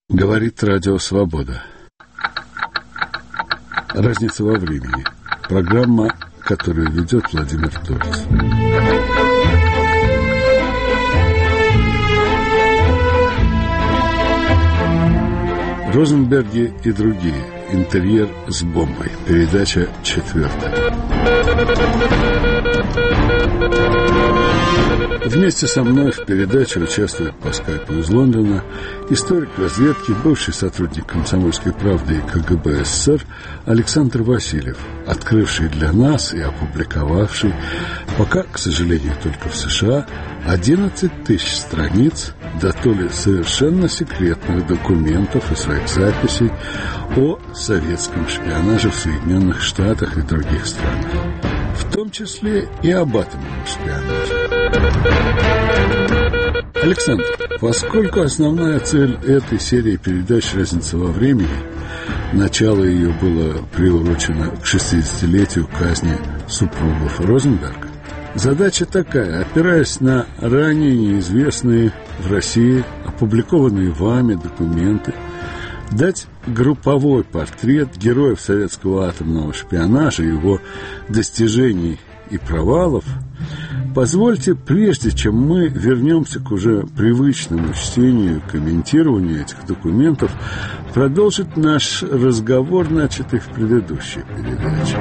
Говорит Радио Свобода. Разница во времени. Программа, которую ведет Владимир Торец. Розенберги и другие. Интерьер с бомбой. Передача 4. Вместе со мной в передаче участвует по скайпу из Лондона историк разведки, бывший сотрудник «Комсомольской правды» и КГБ СССР Александр Васильев, открывший для нас и опубликовавший, пока, к сожалению, только в США, 11 тысяч страниц, да то ли совершенно секретных документов и своих записей о советском шпионаже в Соединенных Штатах и других странах, в том числе и об атомном шпионаже. Александр, поскольку основная цель этой серии передач «Разница во времени», начало ее было приурочено к 60-летию казни супругов Розенберга, задача такая: опираясь на ранее неизвестные в России, опубликованные вами документы, дать групповой портрет героев советского атомного шпионажа, его достижений и провалов. Позвольте, прежде чем мы вернемся к уже привычному чтению и комментированию этих документов, продолжить наш разговор, начатый в предыдущей передаче.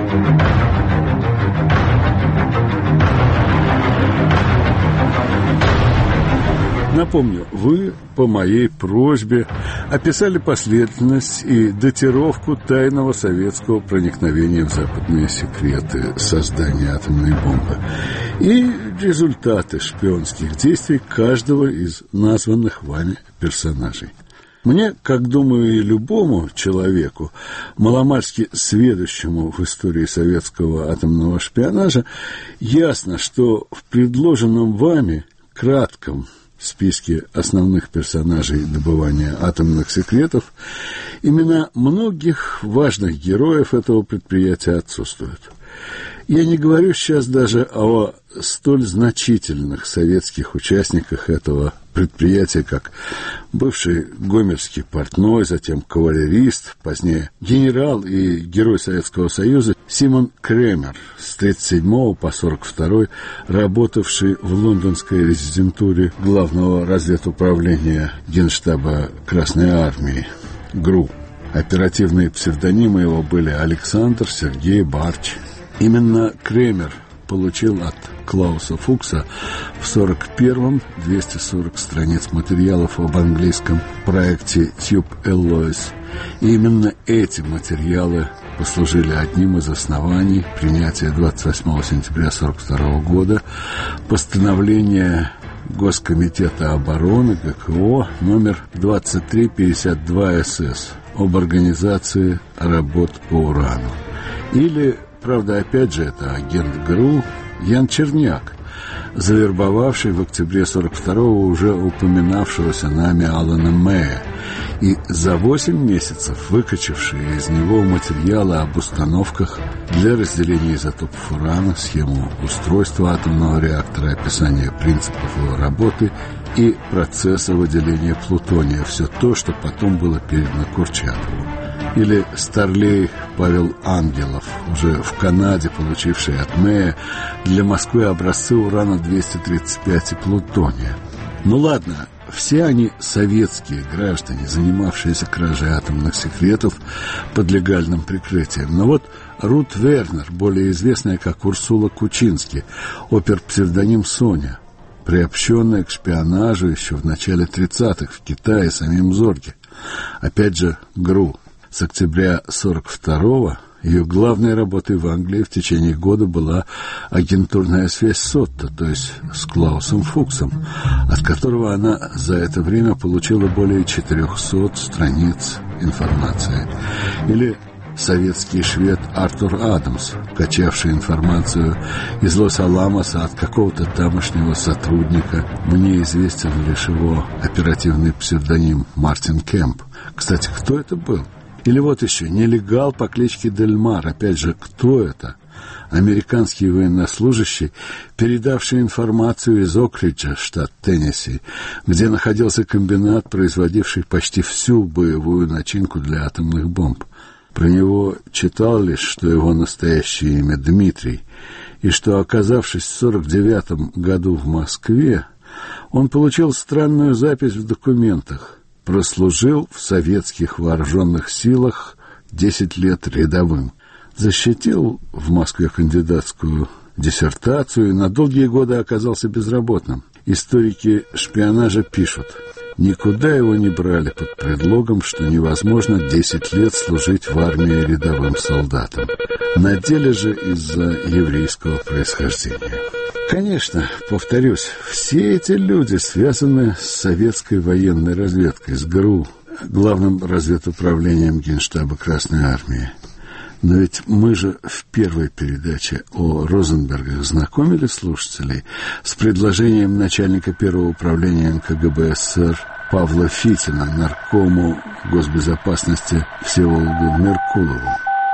Напомню, вы по моей просьбе описали последовательность и датировку тайного советского проникновения в западные секреты создания атомной бомбы и результаты шпионских действий каждого из названных вами персонажей. Мне, как думаю, и любому человеку, маломальски сведущему в истории советского атомного шпионажа, ясно, что в предложенном вами кратком списке основных персонажей добывания атомных секретов имена многих важных героев этого предприятия отсутствуют. Я не говорю сейчас даже о столь значительных советских участниках этого предприятия, как бывший гомельский портной, затем кавалерист, позднее генерал и герой Советского Союза Симон Кремер, с 1937 по 1942 работавший в лондонской резидентуре Главного разведуправления Генштаба Красной Армии ГРУ. Оперативные псевдонимы его были Александр, Сергей, Барч. Именно Кремер получил от Клауса Фукса в 1941-м 240 страниц материалов об английском проекте Tube Alloys. И именно эти материалы послужили одним из оснований принятия 28 сентября 1942 года постановления Госкомитета обороны ГКО номер 2352 СС об организации работ по урану. Или, правда, опять же, это агент ГРУ Ян Черняк, завербовавший в октябре 1942-го уже упоминавшегося нами Алана Мэя и за 8 месяцев выкачавший из него материалы об установках для разделения изотопов урана, схему устройства атомного реактора, описание принципов его работы и процесса выделения плутония, все то, что потом было передано Курчатову. Или старлей Павел Ангелов, уже в Канаде получивший от Мэя для Москвы образцы урана-235 и плутония. Ну ладно, все они советские граждане, занимавшиеся кражей атомных секретов под легальным прикрытием. Но вот Рут Вернер, более известная как Урсула Кучински, опер-псевдоним Соня, приобщенная к шпионажу еще в начале 30-х в Китае самим Зорге. Опять же, ГРУ. С октября 1942-го ее главной работой в Англии в течение года была агентурная связь с Отто, то есть с Клаусом Фуксом, от которого она за это время получила более 400 страниц информации. Или советский швед Артур Адамс, качавший информацию из Лос-Аламоса от какого-то тамошнего сотрудника. Мне известен лишь его оперативный псевдоним Мартин Кемп. Кстати, кто это был? Или вот еще нелегал по кличке Дельмар. Опять же, кто это? американский военнослужащий, передавший информацию из Окриджа, штат Теннесси, где находился комбинат, производивший почти всю боевую начинку для атомных бомб. Про него читал лишь, что его настоящее имя Дмитрий, и что, оказавшись в 1949 году в Москве, он получил странную запись в документах. Прослужил в советских вооруженных силах 10 лет рядовым. Защитил в Москве кандидатскую диссертацию и на долгие годы оказался безработным. Историки шпионажа пишут: никуда его не брали под предлогом, что невозможно 10 лет служить в армии рядовым солдатом. На деле же из-за еврейского происхождения. Конечно, повторюсь, все эти люди связаны с советской военной разведкой, с ГРУ, главным разведуправлением Генштаба Красной Армии. Но ведь мы же в первой передаче о Розенбергах знакомили слушателей с предложением начальника первого управления НКГБ СССР Павла Фитина наркому госбезопасности Всеволоду Меркулову.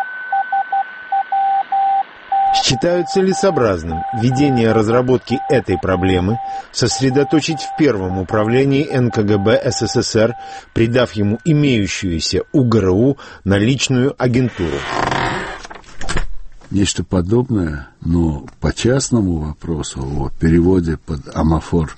Считают целесообразным ведение разработки этой проблемы сосредоточить в первом управлении НКГБ СССР, придав ему имеющуюся у ГРУ наличную агентуру. Нечто подобное, но по частному вопросу о переводе под амофор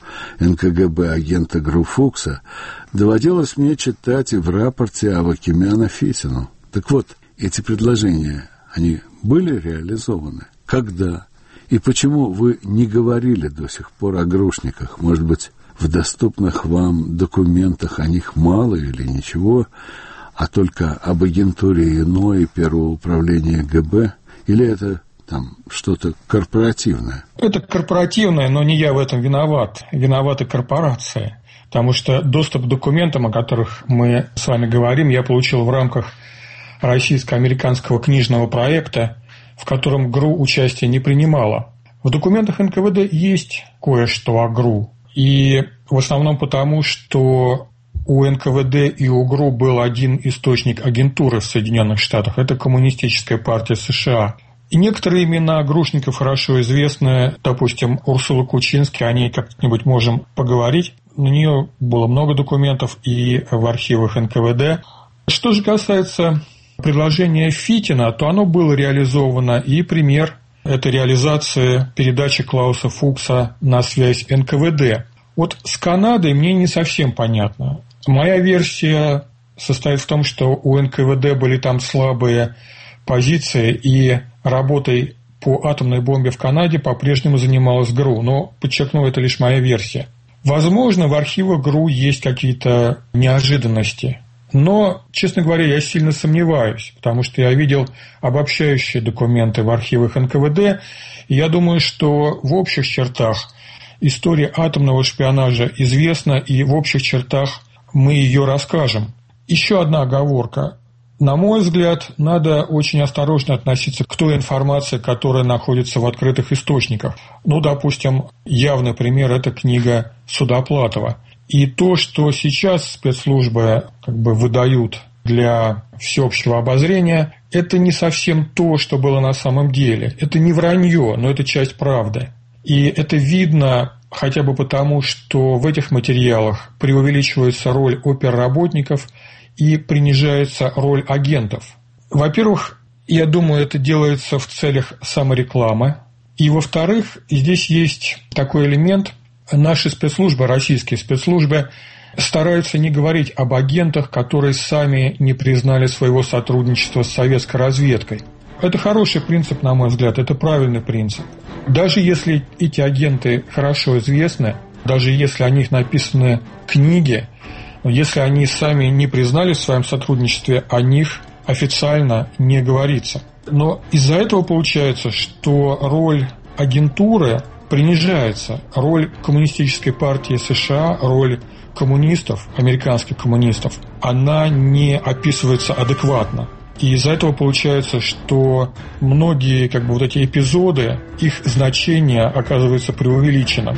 НКГБ агента ГРУ Фукса доводилось мне читать и в рапорте Авакимяна Фитину. Так вот, эти предложения, они были реализованы? Когда? И почему вы не говорили до сих пор о грушниках? Может быть, в доступных вам документах о них мало или ничего, а только об агентуре ИНО и Первого управления ГБ? Или это там что-то корпоративное? Это корпоративное, но не я в этом виноват. Виноваты корпорации. Потому что доступ к документам, о которых мы с вами говорим, я получил в рамках российско-американского книжного проекта, в котором ГРУ участие не принимала. В документах НКВД есть кое-что о ГРУ. И в основном потому, что у НКВД и у ГРУ был один источник агентуры в Соединенных Штатах. Это Коммунистическая партия США. И некоторые имена грушников хорошо известны. Допустим, Урсула Кучински, о ней как-нибудь можем поговорить. У нее было много документов и в архивах НКВД. Что же касается предложение Фитина, то оно было реализовано, и пример – это реализация передачи Клауса Фукса на связь НКВД. Вот с Канадой мне не совсем понятно. Моя версия состоит в том, что у НКВД были там слабые позиции, и работой по атомной бомбе в Канаде по-прежнему занималась ГРУ. Но, подчеркну, это лишь моя версия. Возможно, в архивах ГРУ есть какие-то неожиданности. Но, честно говоря, я сильно сомневаюсь, потому что я видел обобщающие документы в архивах НКВД, и я думаю, что в общих чертах история атомного шпионажа известна, и в общих чертах мы ее расскажем. Еще одна оговорка. На мой взгляд, надо очень осторожно относиться к той информации, которая находится в открытых источниках. Ну, допустим, явный пример – это книга Судоплатова. И то, что сейчас спецслужбы выдают для всеобщего обозрения, это не совсем то, что было на самом деле. Это не вранье, но это часть правды. И это видно хотя бы потому, что в этих материалах преувеличивается роль оперработников и принижается роль агентов. Во-первых, я думаю, это делается в целях саморекламы. И, во-вторых, здесь есть такой элемент. Наши спецслужбы, российские спецслужбы, стараются не говорить об агентах, которые сами не признали своего сотрудничества с советской разведкой. Это хороший принцип, на мой взгляд, это правильный принцип. Даже если эти агенты хорошо известны, даже если о них написаны книги, если они сами не признали в своем сотрудничестве, о них официально не говорится. Но из-за этого получается, что роль агентуры принижается, роль Коммунистической партии США, роль коммунистов, американских коммунистов, она не описывается адекватно. И из-за этого получается, что многие эти эпизоды, их значение оказывается преувеличенным.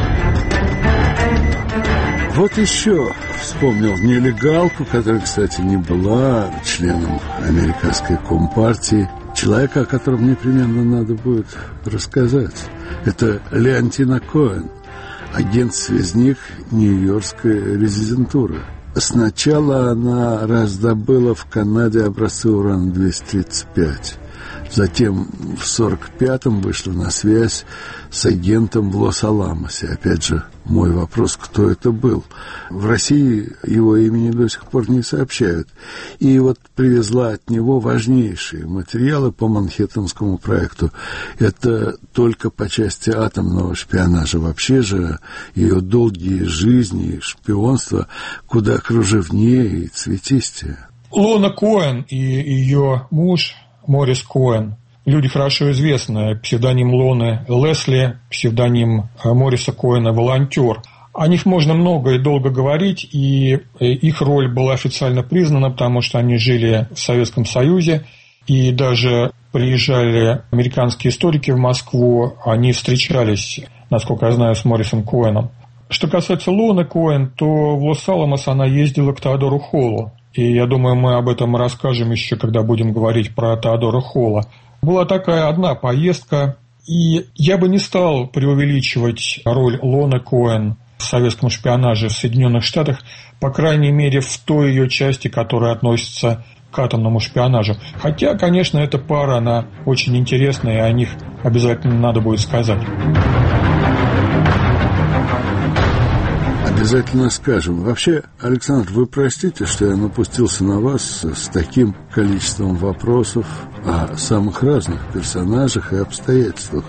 Вот еще вспомнил нелегалку, которая, кстати, не была членом американской компартии, Человека, о котором непременно надо будет рассказать, это Леонтина Коэн, агент-связник Нью-Йоркской резидентуры. Сначала она раздобыла в Канаде образцы урана-235. Затем в 1945-м вышла на связь с агентом в Лос-Аламосе. Опять же, мой вопрос, кто это был. В России его имени до сих пор не сообщают. И вот привезла от него важнейшие материалы по Манхэттенскому проекту. Это только по части атомного шпионажа. Вообще же ее долгие жизни и шпионство куда кружевнее и цветистее. Лона Коэн и ее муж Морис Коэн. Люди хорошо известны. Псевдоним Лоны Лесли, псевдоним Мориса Коэна «Волонтер». О них можно много и долго говорить, и их роль была официально признана, потому что они жили в Советском Союзе, и даже приезжали американские историки в Москву, они встречались, насколько я знаю, с Морисом Коэном. Что касается Лоны Коэн, то в Лос-Аламос она ездила к Теодору Холлу. И я думаю, мы об этом расскажем еще, когда будем говорить про Теодора Холла. Была такая одна поездка, и я бы не стал преувеличивать роль Лоны Коэн в советском шпионаже в Соединенных Штатах, по крайней мере, в той ее части, которая относится к атомному шпионажу. Хотя, конечно, эта пара, она очень интересная, и о них обязательно надо будет сказать. Обязательно скажем. Вообще, Александр, вы простите, что я напустился на вас с таким количеством вопросов о самых разных персонажах и обстоятельствах.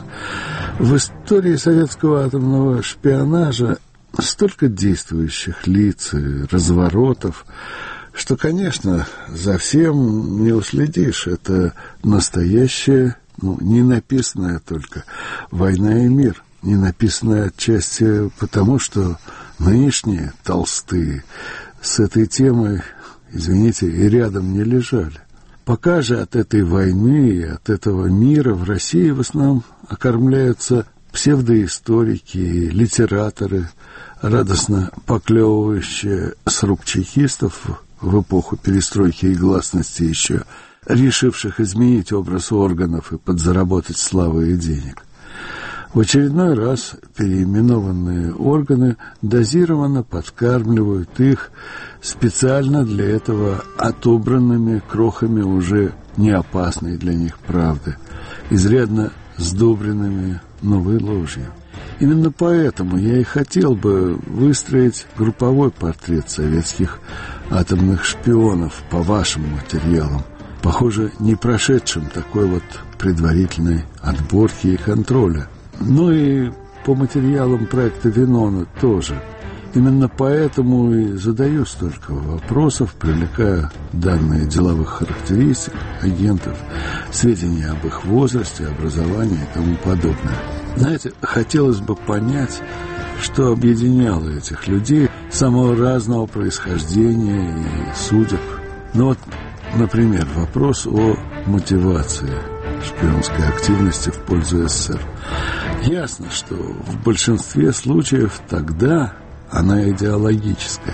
В истории советского атомного шпионажа столько действующих лиц и разворотов, что, конечно, за всем не уследишь. Это настоящая, не написанная только «Война и мир». Не написанная отчасти потому, что нынешние толстые с этой темой, извините, и рядом не лежали. Пока же от этой войны и от этого мира в России в основном окормляются псевдоисторики и литераторы, радостно поклевывающие с рук чекистов в эпоху перестройки и гласности еще, решивших изменить образ органов и подзаработать славы и денег. В очередной раз переименованные органы дозированно подкармливают их специально для этого отобранными крохами уже не опасной для них правды, изрядно сдобренными новой ложью. Именно поэтому я и хотел бы выстроить групповой портрет советских атомных шпионов по вашим материалам, похоже, не прошедшим такой вот предварительной отборки и контроля. Ну и по материалам проекта Венона тоже. Именно поэтому и задаю столько вопросов, привлекая данные деловых характеристик агентов, сведения об их возрасте, образовании и тому подобное. Знаете, хотелось бы понять, что объединяло этих людей самого разного происхождения и судеб. Ну вот, например, вопрос о мотивации шпионской активности в пользу СССР. Ясно, что в большинстве случаев тогда она идеологическая.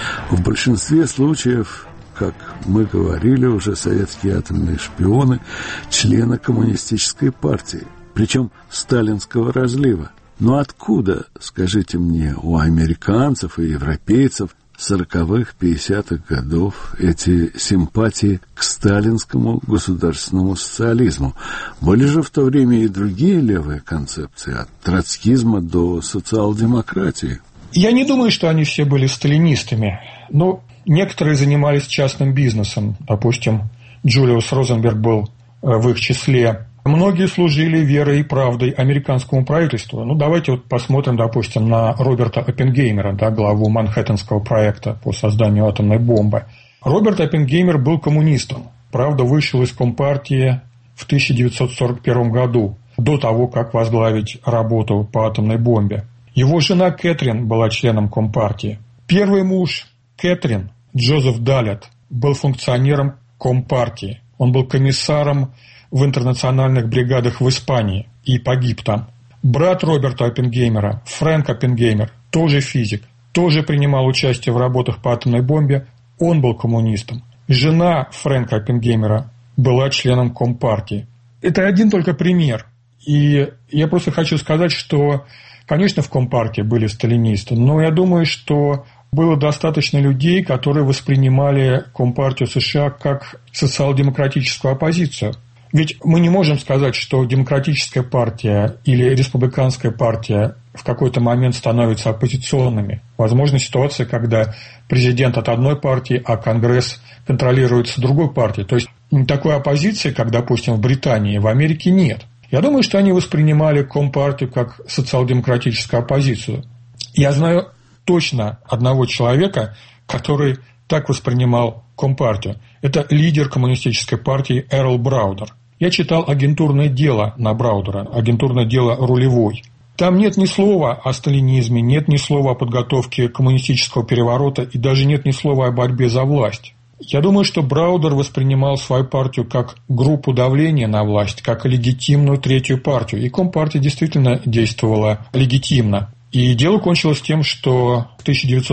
В большинстве случаев, как мы говорили уже, советские атомные шпионы – члены коммунистической партии, причем сталинского разлива. Но откуда, скажите мне, у американцев и европейцев 40-х, 50-х годов эти симпатии к сталинскому государственному социализму? Были же в то время и другие левые концепции, от троцкизма до социал-демократии. Я не думаю, что они все были сталинистами, но некоторые занимались частным бизнесом. Допустим, Джулиус Розенберг был в их числе. Многие служили верой и правдой американскому правительству. Давайте посмотрим, допустим, на Роберта Оппенгеймера, главу Манхэттенского проекта по созданию атомной бомбы. Роберт Оппенгеймер был коммунистом. Правда, вышел из Компартии в 1941 году, до того, как возглавить работу по атомной бомбе. Его жена Кэтрин была членом Компартии. Первый муж Кэтрин, Джозеф Даллет, был функционером Компартии. Он был комиссаром в интернациональных бригадах в Испании и погиб там. Брат Роберта Оппенгеймера, Фрэнк Оппенгеймер, тоже физик, тоже принимал участие в работах по атомной бомбе, он был коммунистом. Жена Фрэнка Оппенгеймера была членом Компартии. Это один только пример. И я просто хочу сказать, что, конечно, в Компартии были сталинисты, но я думаю, что было достаточно людей, которые воспринимали Компартию США как социал-демократическую оппозицию. Ведь мы не можем сказать, что демократическая партия или республиканская партия в какой-то момент становятся оппозиционными. Возможна ситуация, когда президент от одной партии, а Конгресс контролируется другой партией. То есть такой оппозиции, как, допустим, в Британии, в Америке нет. Я думаю, что они воспринимали Компартию как социал-демократическую оппозицию. Я знаю точно одного человека, который так воспринимал Компартию. Это лидер коммунистической партии Эрл Браудер. Я читал агентурное дело на Браудера, агентурное дело «Рулевой». Там нет ни слова о сталинизме, нет ни слова о подготовке коммунистического переворота и даже нет ни слова о борьбе за власть. Я думаю, что Браудер воспринимал свою партию как группу давления на власть, как легитимную третью партию. И Компартия действительно действовала легитимно. И дело кончилось тем, что в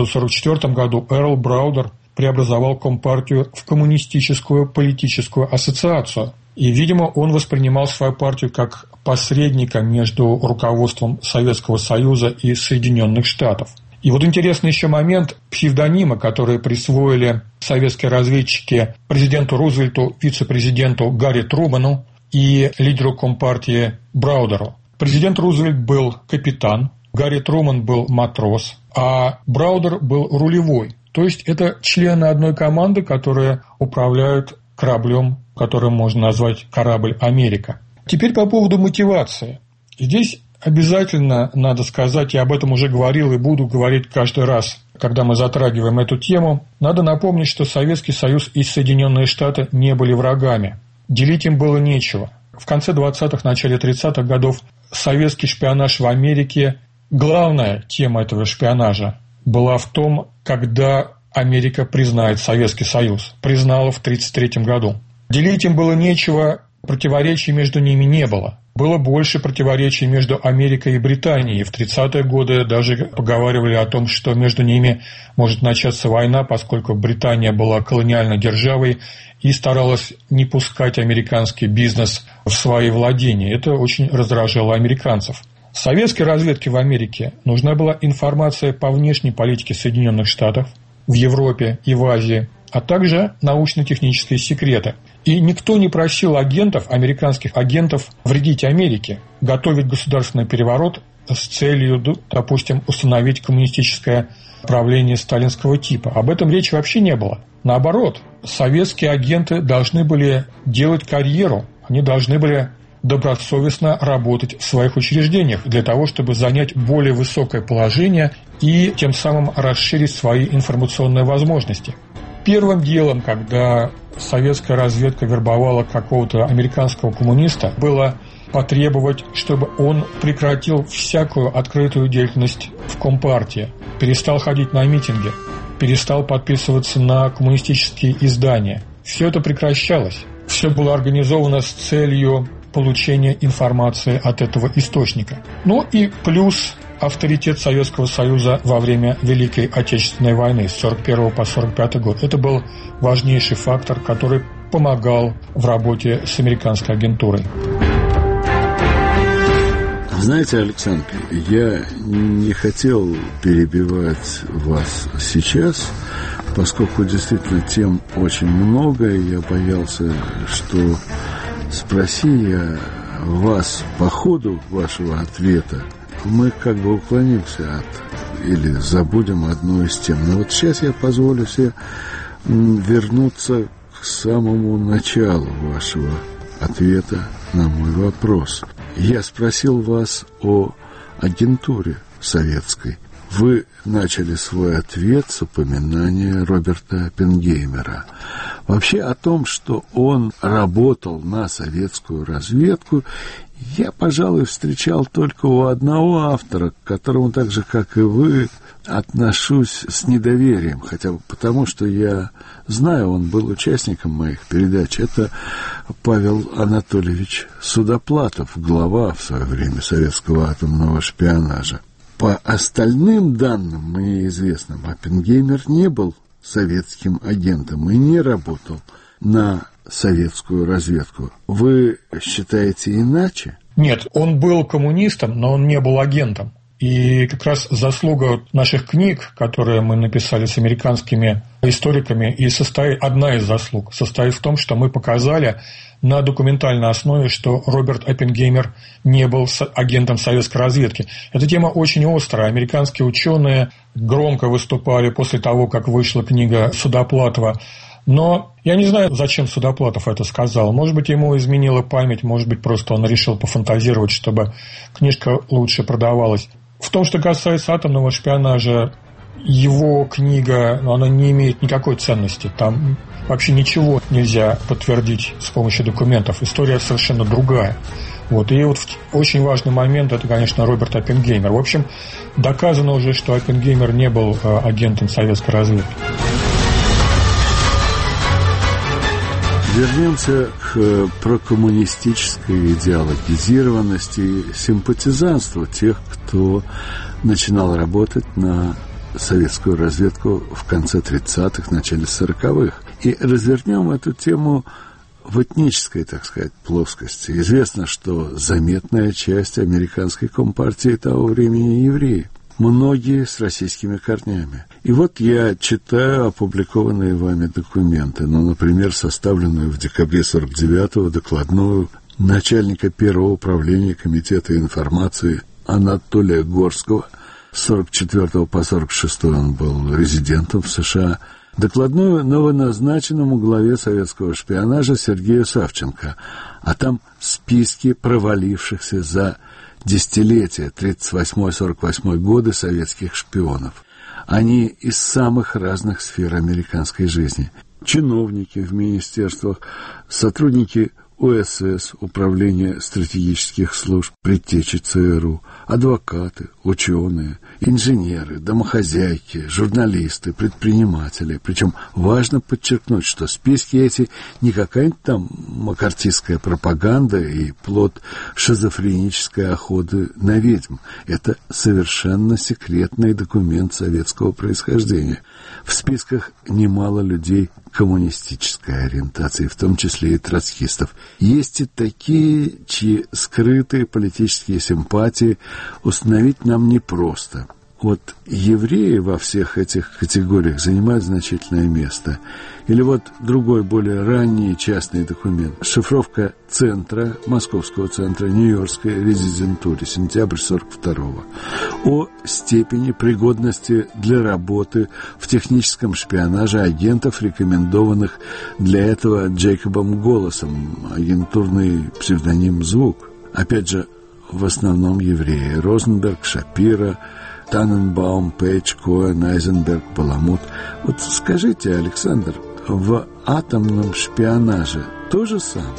1944 году Эрл Браудер преобразовал Компартию в коммунистическую политическую ассоциацию. И, видимо, он воспринимал свою партию как посредника между руководством Советского Союза и Соединенных Штатов. И вот интересный еще момент псевдонима, которые присвоили советские разведчики президенту Рузвельту, вице-президенту Гарри Труману и лидеру Компартии Браудеру. Президент Рузвельт был капитан, Гарри Труман был матрос, а Браудер был рулевой. То есть это члены одной команды, которые управляют кораблем, который можно назвать корабль «Америка». Теперь по поводу мотивации. Здесь обязательно надо сказать, я об этом уже говорил и буду говорить каждый раз, когда мы затрагиваем эту тему, надо напомнить, что Советский Союз и Соединенные Штаты не были врагами. Делить им было нечего. В конце 20-х, начале 30-х годов советский шпионаж в Америке, главная тема этого шпионажа была в том, когда Америка признает Советский Союз. Признала в 1933 году. Делить им было нечего, противоречий между ними не было. Было больше противоречий между Америкой и Британией. В 30-е годы даже поговаривали о том, что между ними может начаться война, поскольку Британия была колониальной державой и старалась не пускать американский бизнес в свои владения. Это очень раздражало американцев. Советской разведке в Америке нужна была информация по внешней политике Соединенных Штатов, в Европе и в Азии, а также научно-технические секреты. И никто не просил агентов, американских агентов, вредить Америке, готовить государственный переворот с целью, допустим, установить коммунистическое правление сталинского типа. Об этом речи вообще не было. Наоборот, советские агенты должны были делать карьеру, они должны были добросовестно работать в своих учреждениях для того, чтобы занять более высокое положение и тем самым расширить свои информационные возможности. Первым делом, когда советская разведка вербовала какого-то американского коммуниста, было потребовать, чтобы он прекратил всякую открытую деятельность в Компартии, перестал ходить на митинги, перестал подписываться на коммунистические издания. Все это прекращалось. Все было организовано с целью получения информации от этого источника. Ну и плюс авторитет Советского Союза во время Великой Отечественной войны с 1941 по 1945 год. Это был важнейший фактор, который помогал в работе с американской агентурой. Знаете, Александр, я не хотел перебивать вас сейчас, поскольку действительно тем очень много, и я боялся, что спроси я вас по ходу вашего ответа, мы как бы уклонимся от или забудем одну из тем. Но вот сейчас я позволю себе вернуться к самому началу вашего ответа на мой вопрос. Я спросил вас о агентуре советской. Вы начали свой ответ с упоминания Роберта Оппенгеймера. Вообще о том, что он работал на советскую разведку, я, пожалуй, встречал только у одного автора, к которому, так же, как и вы, отношусь с недоверием, хотя бы потому, что я знаю, он был участником моих передач. Это Павел Анатольевич Судоплатов, глава в свое время советского атомного шпионажа. По остальным данным, мне известным, Оппенгеймер не был советским агентом и не работал на советскую разведку. Вы считаете иначе? Нет, он был коммунистом, но он не был агентом. И как раз заслуга наших книг, которые мы написали с американскими историками, и одна из заслуг состоит в том, что мы показали на документальной основе, что Роберт Оппенгеймер не был агентом советской разведки. Эта тема очень острая. Американские ученые громко выступали после того, как вышла книга Судоплатова. Но я не знаю, зачем Судоплатов это сказал. Может быть, ему изменила память, может быть, просто он решил пофантазировать, чтобы книжка лучше продавалась. В том, что касается атомного шпионажа, его книга, она не имеет никакой ценности. Там вообще ничего нельзя подтвердить с помощью документов. История совершенно другая. И очень важный момент – это, конечно, Роберт Оппенгеймер. В общем, доказано уже, что Оппенгеймер не был агентом советской разведки. Вернемся к прокоммунистической идеологизированности и симпатизанству тех, кто начинал работать на советскую разведку в конце 30-х, начале 40-х. И развернем эту тему в этнической, так сказать, плоскости. Известно, что заметная часть американской компартии того времени евреи. Многие с российскими корнями. И я читаю опубликованные вами документы, например, составленную в декабре 49-го докладную начальника первого управления Комитета информации Анатолия Горского. С 44 по 46 он был резидентом в США. Докладную новоназначенному главе советского шпионажа Сергею Савченко. А там списки провалившихся за десятилетия 38-48 годы советских шпионов. Они из самых разных сфер американской жизни. Чиновники в министерствах, сотрудники УСС, Управления стратегических служб, предтечи ЦРУ, адвокаты, ученые, инженеры, домохозяйки, журналисты, предприниматели. Причем важно подчеркнуть, что списки эти не какая-нибудь там маккартистская пропаганда и плод шизофренической охоты на ведьм. Это совершенно секретный документ советского происхождения. В списках немало людей коммунистической ориентации, в том числе и троцкистов. Есть и такие, чьи скрытые политические симпатии установить нам непросто. Евреи во всех этих категориях занимают значительное место. Или другой, более ранний частный документ. Шифровка центра, московского центра, нью-йоркской резидентуры, сентябрь 42-го. О степени пригодности для работы в техническом шпионаже агентов, рекомендованных для этого Джейкобом Голосом, агентурный псевдоним «Звук». Опять же, в основном евреи. Розенберг, Шапира, Таненбаум, Пейдж, Коэн, Айзенберг, Баламут. Скажите, Александр, в атомном шпионаже то же самое?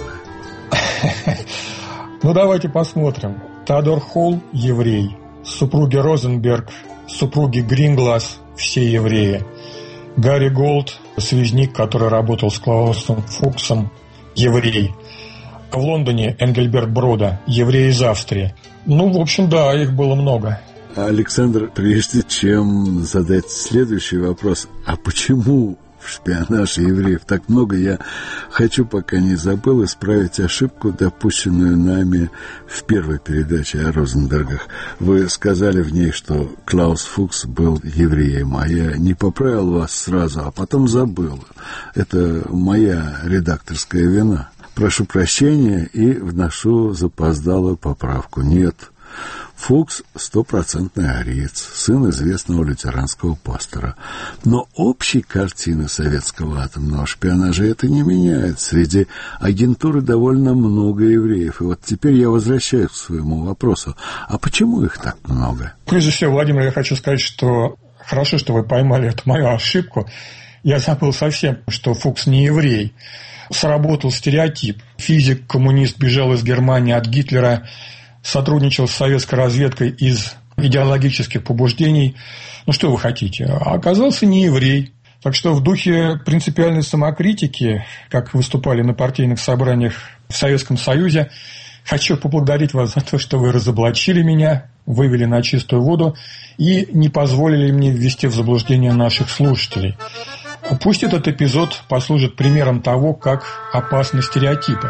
Давайте посмотрим. Теодор Холл – еврей. Супруги Розенберг, супруги Гринглас – все евреи. Гарри Голд – связник, который работал с Клаусом Фуксом, еврей. В Лондоне Энгельберт Брода – еврей из Австрии. Их было много. Александр, прежде чем задать следующий вопрос, а почему в шпионаже евреев так много, я хочу, пока не забыл, исправить ошибку, допущенную нами в первой передаче о Розенбергах. Вы сказали в ней, что Клаус Фукс был евреем, а я не поправил вас сразу, а потом забыл. Это моя редакторская вина. Прошу прощения и вношу запоздалую поправку. Нет, Фукс – стопроцентный ариец, сын известного лютеранского пастора. Но общей картины советского атомного шпионажа это не меняет. Среди агентуры довольно много евреев. И теперь я возвращаюсь к своему вопросу. А почему их так много? Прежде всего, Владимир, я хочу сказать, что хорошо, что вы поймали эту мою ошибку. Я забыл совсем, что Фукс не еврей. Сработал стереотип. Физик, коммунист, бежал из Германии от Гитлера, сотрудничал с советской разведкой из идеологических побуждений. Что вы хотите? А оказался не еврей. Так что в духе принципиальной самокритики, как выступали на партийных собраниях в Советском Союзе, хочу поблагодарить вас за то, что вы разоблачили меня, вывели на чистую воду и не позволили мне ввести в заблуждение наших слушателей. Пусть этот эпизод послужит примером того, как опасны стереотипы.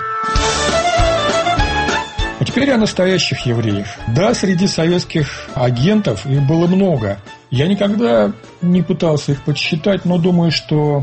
А теперь о настоящих евреях. Да, среди советских агентов их было много. Я никогда не пытался их подсчитать, но думаю, что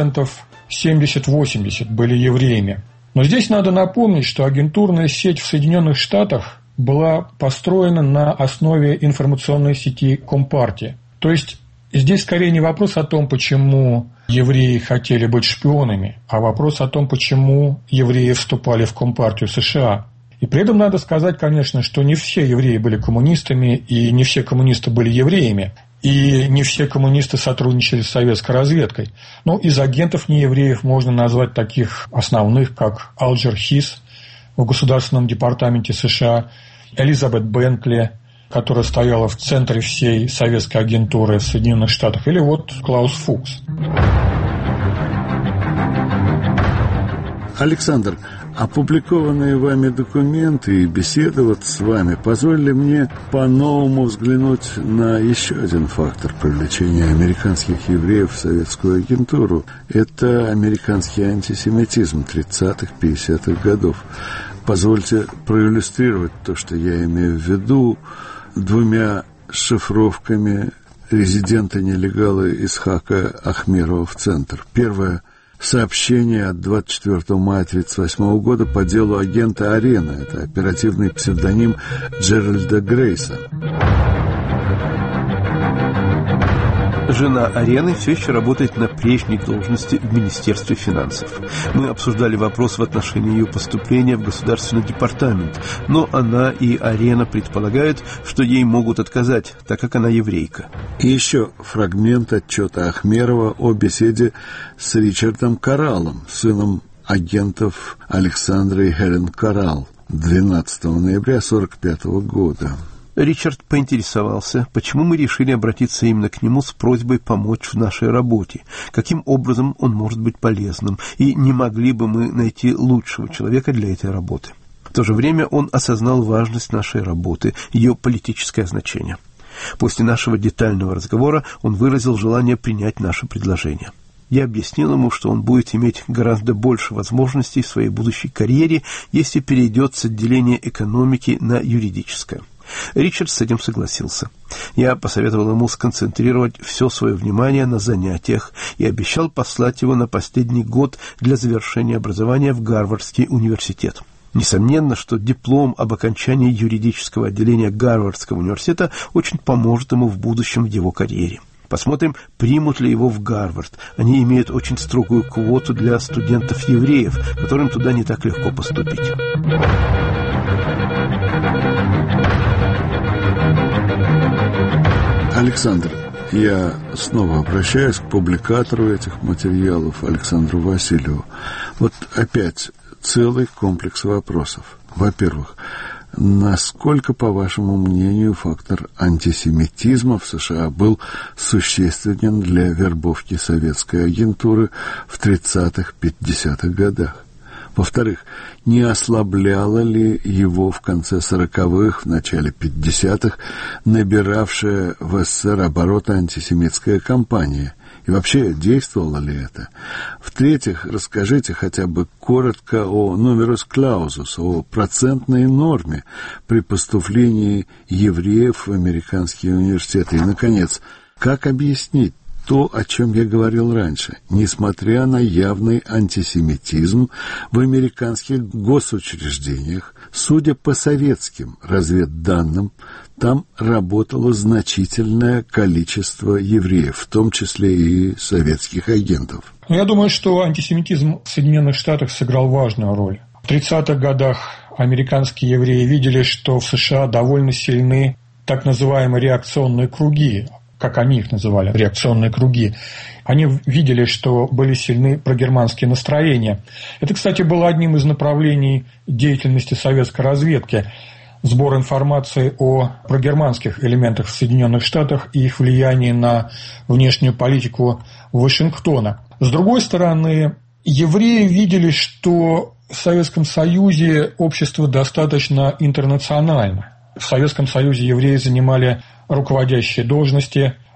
70-80% были евреями. Но здесь надо напомнить, что агентурная сеть в Соединенных Штатах была построена на основе информационной сети Компартии. То есть здесь скорее не вопрос о том, почему евреи хотели быть шпионами, а вопрос о том, почему евреи вступали в Компартию США. И при этом надо сказать, конечно, что не все евреи были коммунистами, и не все коммунисты были евреями, и не все коммунисты сотрудничали с советской разведкой. Но из агентов неевреев можно назвать таких основных, как Алджер Хис в Государственном департаменте США, Элизабет Бентли, которая стояла в центре всей советской агентуры в Соединенных Штатах, или вот Клаус Фукс. Александр, опубликованные вами документы и беседы с вами позволили мне по-новому взглянуть на еще один фактор привлечения американских евреев в советскую агентуру. Это американский антисемитизм 30-х, 50-х годов. Позвольте проиллюстрировать то, что я имею в виду, двумя шифровками резидента-нелегала Исхака Ахмерова в Центр. Первое – сообщение от 24 мая 1938 года по делу агента Арена. Это оперативный псевдоним Джеральда Грейса. Жена Арены все еще работает на прежней должности в Министерстве финансов. Мы обсуждали вопрос в отношении ее поступления в Государственный департамент, но она и Арена предполагают, что ей могут отказать, так как она еврейка. И еще фрагмент отчета Ахмерова о беседе с Ричардом Кораллом, сыном агентов Александра и Хелен Коралл, 12 ноября 1945 года. Ричард поинтересовался, почему мы решили обратиться именно к нему с просьбой помочь в нашей работе, каким образом он может быть полезным, и не могли бы мы найти лучшего человека для этой работы. В то же время он осознал важность нашей работы, ее политическое значение. После нашего детального разговора он выразил желание принять наше предложение. Я объяснил ему, что он будет иметь гораздо больше возможностей в своей будущей карьере, если перейдет с отделения экономики на юридическое. Ричард с этим согласился. Я посоветовал ему сконцентрировать все свое внимание на занятиях и обещал послать его на последний год для завершения образования в Гарвардский университет. Несомненно, что диплом об окончании юридического отделения Гарвардского университета очень поможет ему в будущем в его карьере. Посмотрим, примут ли его в Гарвард. Они имеют очень строгую квоту для студентов-евреев, которым туда не так легко поступить. Александр, я снова обращаюсь к публикатору этих материалов, Александру Васильеву. Вот опять целый комплекс вопросов. Во-первых, насколько, по вашему мнению, фактор антисемитизма в США был существенен для вербовки советской агентуры в 30-х, 50-х годах? Во-вторых, не ослабляло ли его в конце 40-х, в начале 50-х набиравшая в СССР обороты антисемитская кампания? И вообще, действовало ли это? В-третьих, расскажите хотя бы коротко о numerus clausus, о процентной норме при поступлении евреев в американские университеты. И, наконец, как объяснить то, о чем я говорил раньше? Несмотря на явный антисемитизм в американских госучреждениях, судя по советским разведданным, там работало значительное количество евреев, в том числе и советских агентов. Я думаю, что антисемитизм в Соединенных Штатах сыграл важную роль. В 30-х годах американские евреи видели, что в США довольно сильны так называемые реакционные круги, как они их называли, реакционные круги. Они видели, что были сильны прогерманские настроения. Это, кстати, было одним из направлений деятельности советской разведки. Сбор информации о прогерманских элементах в Соединенных Штатах и их влиянии на внешнюю политику Вашингтона. С другой стороны, евреи видели, что в Советском Союзе общество достаточно интернационально. В Советском Союзе евреи занимали руководящие должности,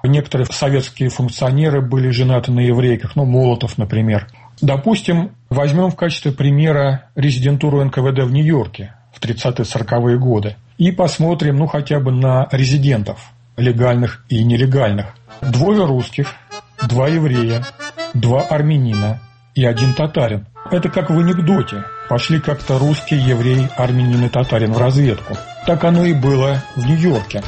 некоторые советские функционеры были женаты на еврейках, Молотов, например. Допустим, возьмем в качестве примера резидентуру НКВД в Нью-Йорке в 30-40-е годы и посмотрим, хотя бы на резидентов, легальных и нелегальных. 2 русских, 2 еврея, 2 армянина и 1 татарин. Это как в анекдоте. Пошли как-то русский, еврей, армянин и татарин в разведку. Так оно и было в Нью-Йорке.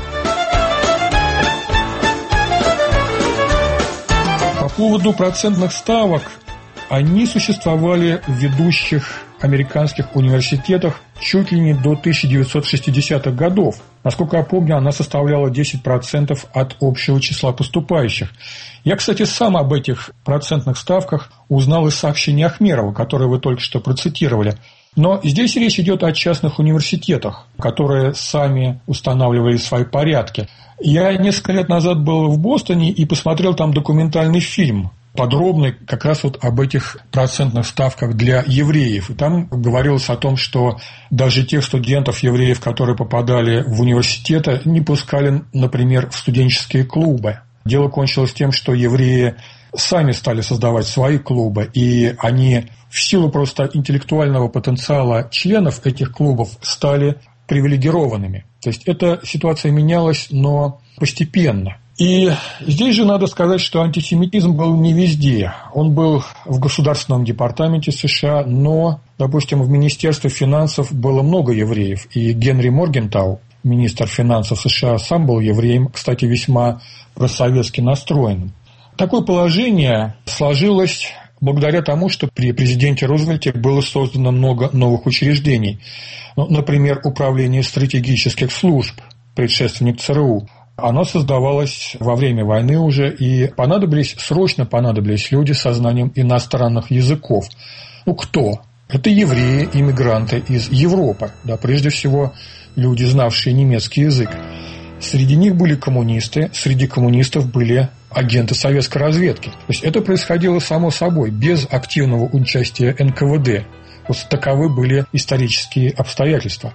По поводу процентных ставок, они существовали в ведущих американских университетах чуть ли не до 1960-х годов. Насколько я помню, она составляла 10% от общего числа поступающих. Я, кстати, сам об этих процентных ставках узнал из сообщения Ахмерова, которое вы только что процитировали. Но здесь речь идет о частных университетах, которые сами устанавливали свои порядки. Я несколько лет назад был в Бостоне и посмотрел там документальный фильм, подробный как раз об этих процентных ставках для евреев. И там говорилось о том, что даже тех студентов-евреев, которые попадали в университеты, не пускали, например, в студенческие клубы. Дело кончилось тем, что евреи сами стали создавать свои клубы, и они в силу просто интеллектуального потенциала членов этих клубов стали привилегированными. То есть эта ситуация менялась, но постепенно. И здесь же надо сказать, что антисемитизм был не везде. Он был в Государственном департаменте США, но, допустим, в Министерстве финансов было много евреев. И Генри Моргентау, министр финансов США, сам был евреем, кстати, весьма просоветски настроенным. Такое положение сложилось благодаря тому, что при президенте Рузвельте было создано много новых учреждений. Например, Управление стратегических служб, предшественник ЦРУ. Оно создавалось во время войны уже, и срочно понадобились люди со знанием иностранных языков. Кто? Это евреи, иммигранты из Европы, прежде всего люди, знавшие немецкий язык. Среди них были коммунисты, среди коммунистов были агенты советской разведки. То есть это происходило само собой, без активного участия НКВД. Таковы были исторические обстоятельства.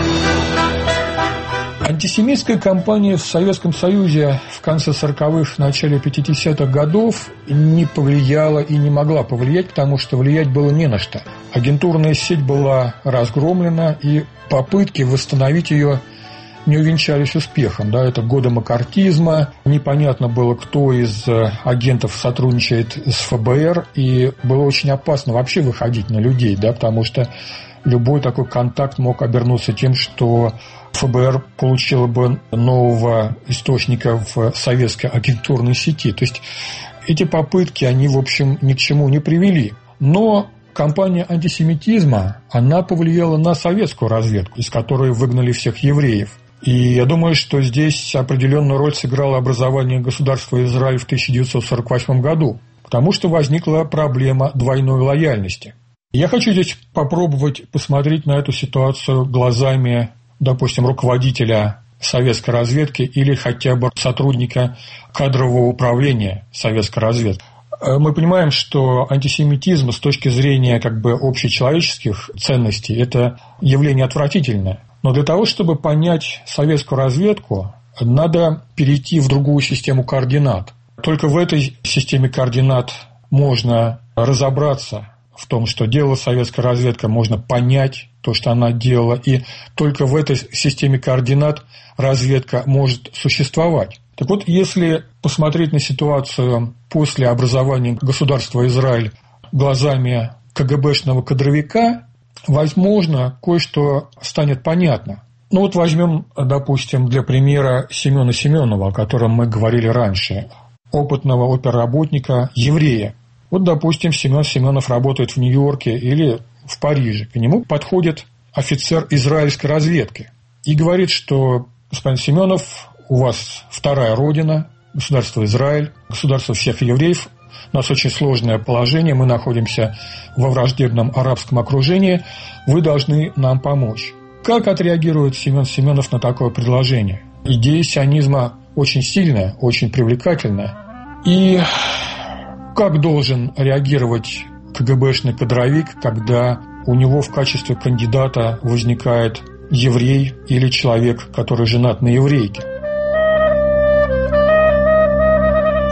Антисемитская кампания в Советском Союзе в конце 40-х, начале 50-х годов не повлияла и не могла повлиять, потому что влиять было не на что. Агентурная сеть была разгромлена, и попытки восстановить ее не увенчались успехом. Это годы маккартизма, непонятно было, кто из агентов сотрудничает с ФБР, и было очень опасно вообще выходить на людей, потому что любой такой контакт мог обернуться тем, что ФБР получило бы нового источника в советской агентурной сети. То есть эти попытки, они, в общем, ни к чему не привели. Но кампания антисемитизма, она повлияла на советскую разведку, из которой выгнали всех евреев. И я думаю, что здесь определенную роль сыграло образование государства Израиль в 1948 году, потому что возникла проблема двойной лояльности. Я хочу здесь попробовать посмотреть на эту ситуацию глазами, допустим, руководителя советской разведки или хотя бы сотрудника кадрового управления советской разведки. Мы понимаем, что антисемитизм с точки зрения общечеловеческих ценностей – это явление отвратительное. Но для того, чтобы понять советскую разведку, надо перейти в другую систему координат. Только в этой системе координат можно разобраться в том, что делала советская разведка, можно понять то, что она делала, и только в этой системе координат разведка может существовать. Так вот, если посмотреть на ситуацию после образования государства Израиль глазами КГБшного кадровика, возможно, кое-что станет понятно. Возьмем, допустим, для примера Семена Семенова, о котором мы говорили раньше, опытного оперработника, еврея. Допустим, Семен Семенов работает в Нью-Йорке или в Париже. К нему подходит офицер израильской разведки и говорит, что господин Семенов, у вас вторая родина, государство Израиль, государство всех евреев. У нас очень сложное положение, мы находимся во враждебном арабском окружении, вы должны нам помочь. Как отреагирует Семен Семенов на такое предложение? Идея сионизма очень сильная, очень привлекательная. И как должен реагировать КГБшный кадровик, когда у него в качестве кандидата возникает еврей или человек, который женат на еврейке?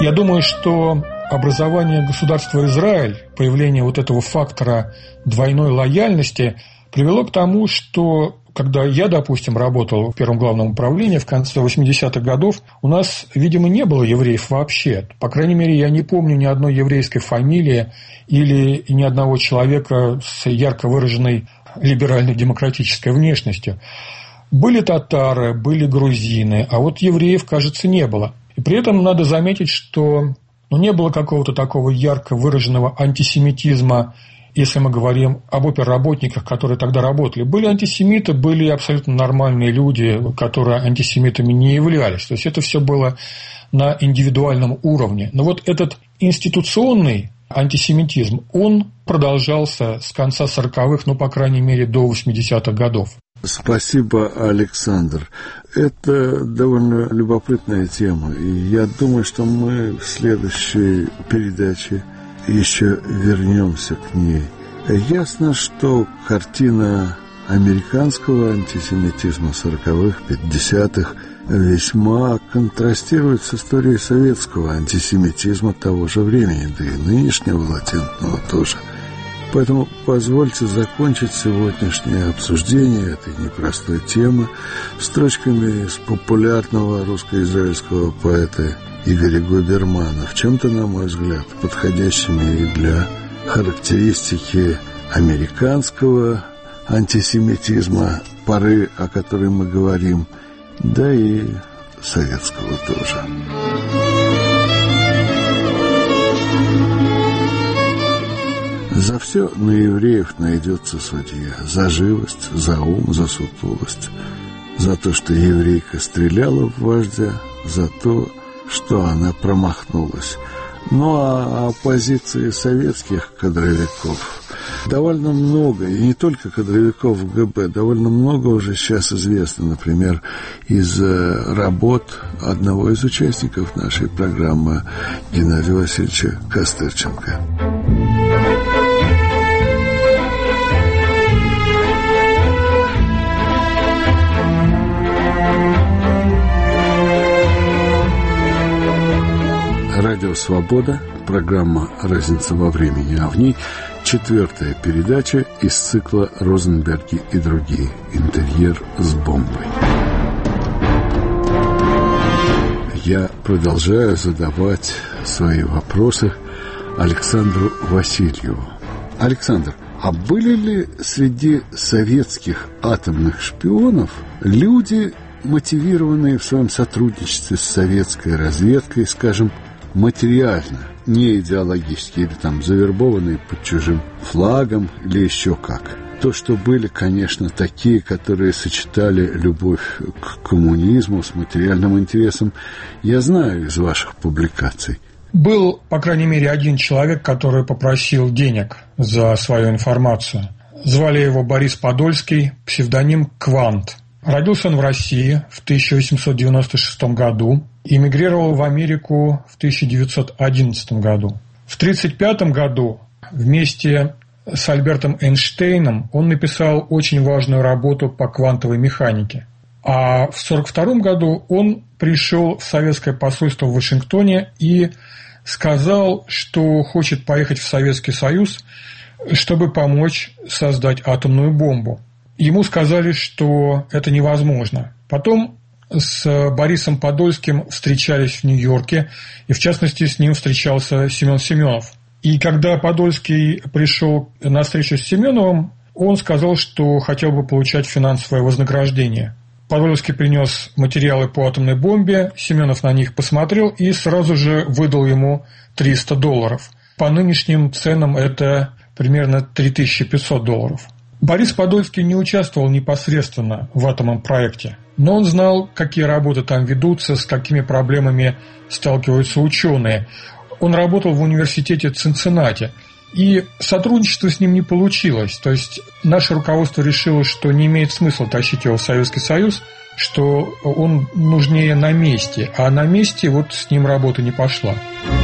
Я думаю, что образование государства Израиль, появление вот этого фактора двойной лояльности привело к тому, что когда я, допустим, работал в Первом главном управлении в конце 80-х годов, у нас, видимо, не было евреев вообще. По крайней мере, я не помню ни одной еврейской фамилии или ни одного человека с ярко выраженной либерально-демократической внешностью. Были татары, были грузины, а вот евреев, кажется, не было. И при этом надо заметить, что не было какого-то такого ярко выраженного антисемитизма, если мы говорим об оперработниках, которые тогда работали. Были антисемиты, были абсолютно нормальные люди, которые антисемитами не являлись. То есть это все было на индивидуальном уровне. Но вот этот институционный антисемитизм, он продолжался с конца 40-х, по крайней мере, до 80-х годов. Спасибо, Александр. Это довольно любопытная тема, и я думаю, что мы в следующей передаче еще вернемся к ней. Ясно, что картина американского антисемитизма 40-х, 50-х весьма контрастирует с историей советского антисемитизма того же времени, да и нынешнего латентного тоже. Поэтому позвольте закончить сегодняшнее обсуждение этой непростой темы строчками из популярного русско-израильского поэта Игоря Губермана, в чем-то, на мой взгляд, подходящими и для характеристики американского антисемитизма, поры, о которой мы говорим, да и советского тоже. За все на евреев найдется судья. За живость, за ум, за сутулость. За то, что еврейка стреляла в вождя, за то, что она промахнулась. Ну, а о позиции советских кадровиков довольно много, и не только кадровиков ГБ, довольно много уже сейчас известно, например, из работ одного из участников нашей программы, Геннадия Васильевича Костырченко. Радио «Свобода», программа «Разница во времени», а в ней 4-я передача из цикла «Розенберги и другие. Интерьер с бомбой». Я продолжаю задавать свои вопросы Александру Васильеву. Александр, а были ли среди советских атомных шпионов люди, мотивированные в своем сотрудничестве с советской разведкой, скажем, материально, не идеологически, или там завербованные под чужим флагом, или еще как? То, что были, конечно, такие, которые сочетали любовь к коммунизму с материальным интересом, я знаю из ваших публикаций. Был, по крайней мере, один человек, который попросил денег за свою информацию. Звали его Борис Подольский, псевдоним Квант. Родился он в России в 1896 году, эмигрировал в Америку в 1911 году. В 1935 году вместе с Альбертом Эйнштейном он написал очень важную работу по квантовой механике. А в 1942 году он пришел в советское посольство в Вашингтоне и сказал, что хочет поехать в Советский Союз, чтобы помочь создать атомную бомбу. Ему сказали, что это невозможно. Потом с Борисом Подольским встречались в Нью-Йорке, и в частности с ним встречался Семен Семенов. И когда Подольский пришел на встречу с Семеновым, он сказал, что хотел бы получать финансовое вознаграждение. Подольский принес материалы по атомной бомбе, Семенов на них посмотрел и сразу же выдал ему $300. По нынешним ценам это примерно $3500. Борис Подольский не участвовал непосредственно в атомном проекте, но он знал, какие работы там ведутся, с какими проблемами сталкиваются ученые. Он работал в университете Цинциннати, и сотрудничество с ним не получилось. То есть наше руководство решило, что не имеет смысла тащить его в Советский Союз, что он нужнее на месте, а на месте вот с ним работа не пошла.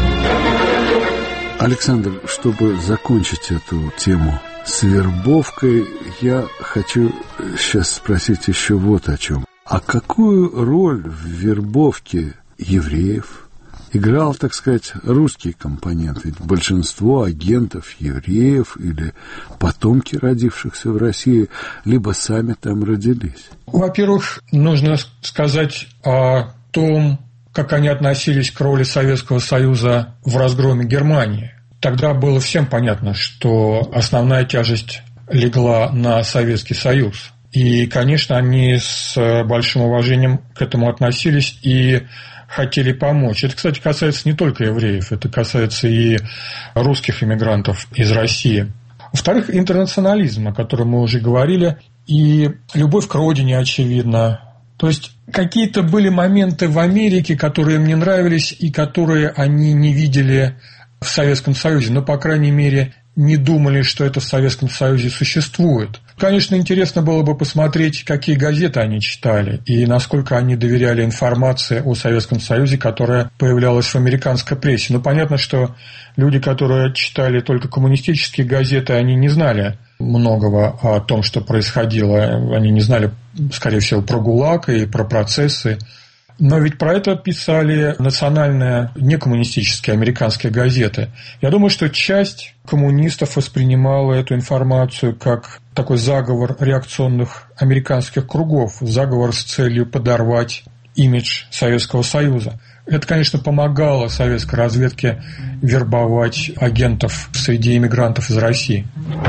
Александр, чтобы закончить эту тему с вербовкой, я хочу сейчас спросить еще вот о чем. А какую роль в вербовке евреев, играл, так сказать, русский компонент. Ведь большинство агентов евреев или потомки родившихся в России либо сами там родились. Во-первых, нужно сказать о том, как они относились к роли Советского Союза в разгроме Германии. Тогда было всем понятно, что основная тяжесть легла на Советский Союз. И, конечно, они с большим уважением к этому относились и хотели помочь. Это, кстати, касается не только евреев, это касается и русских иммигрантов из России. Во-вторых, интернационализм, о котором мы уже говорили, и любовь к родине, очевидно. То есть какие-то были моменты в Америке, которые им не нравились и которые они не видели в Советском Союзе, но, по крайней мере, не думали, что это в Советском Союзе существует. Конечно, интересно было бы посмотреть, какие газеты они читали и насколько они доверяли информации о Советском Союзе, которая появлялась в американской прессе. Но понятно, что люди, которые читали только коммунистические газеты, они не знали многого о том, что происходило. Они не знали, скорее всего, про ГУЛАГ и про процессы. Но ведь про это писали национальные некоммунистические американские газеты. Я думаю, что часть коммунистов воспринимала эту информацию как такой заговор реакционных американских кругов, заговор с целью подорвать имидж Советского Союза. Это, конечно, помогало советской разведке вербовать агентов среди иммигрантов из России.